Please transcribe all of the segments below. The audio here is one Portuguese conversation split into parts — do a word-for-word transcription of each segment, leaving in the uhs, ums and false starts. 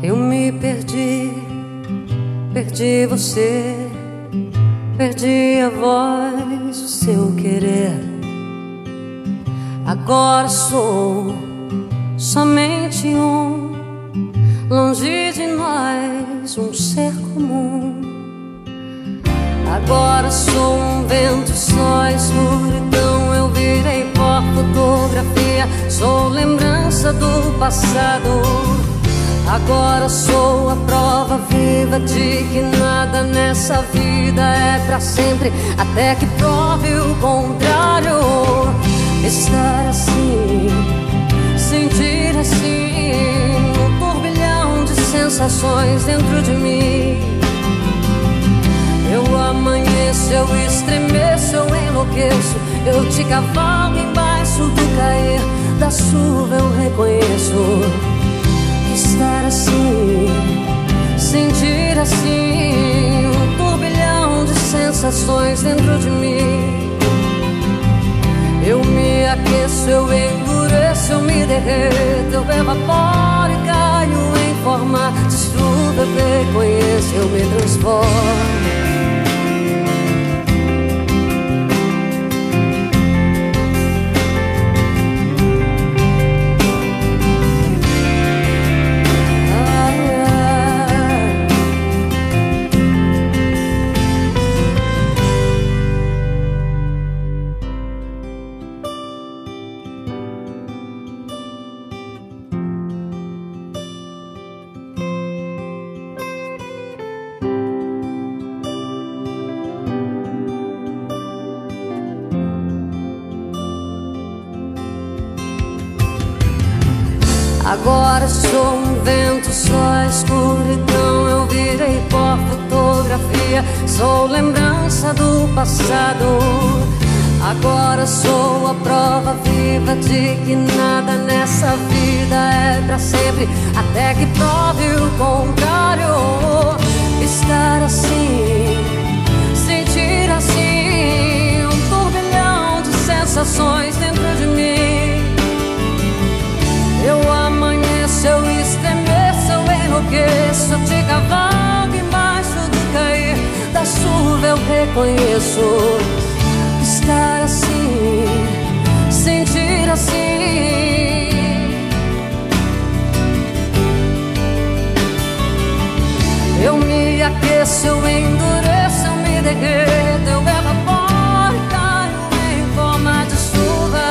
Eu me perdi, perdi você, perdi a voz, o seu querer. Agora sou somente um, longe de nós, um ser comum. Agora sou um vento, só escuridão. Eu virei pó, fotografia, sou lembrança do passado. Agora sou a prova viva de que nada nessa vida é pra sempre, até que prove o contrário. Estar assim, sentir assim, um turbilhão de sensações dentro de mim. Eu amanheço, eu estremeço, eu enlouqueço, eu te cavalo embaixo do cair da chuva. Eu reconheço. Estar assim, sentir assim, um turbilhão de sensações dentro de mim. Eu me aqueço, eu endureço, eu me derreto, eu evaporo e caio em forma de chuva. Eu reconheço, eu me transformo. Agora sou um vento, só escuridão. Eu virei pó, fotografia, sou lembrança do passado. Agora sou a prova viva de que nada nessa vida é pra sempre, até que prove o contrário. Estar assim, sentir assim, um turbilhão de sensações dentro de mim. Eu amanheço, eu estremeço, eu enlouqueço, eu te cavalgo embaixo do cair da chuva. Eu reconheço. Estar assim, sentir assim, eu me aqueço, eu endureço, eu me derreto, eu evaporo e caio em forma de chuva.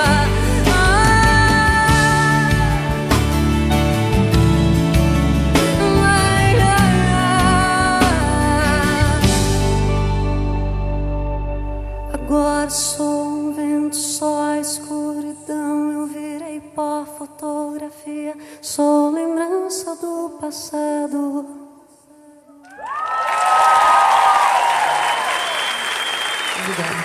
Agora sou um vento, só a escuridão. Eu virei pó, fotografia, sou lembrança do passado. Obrigada.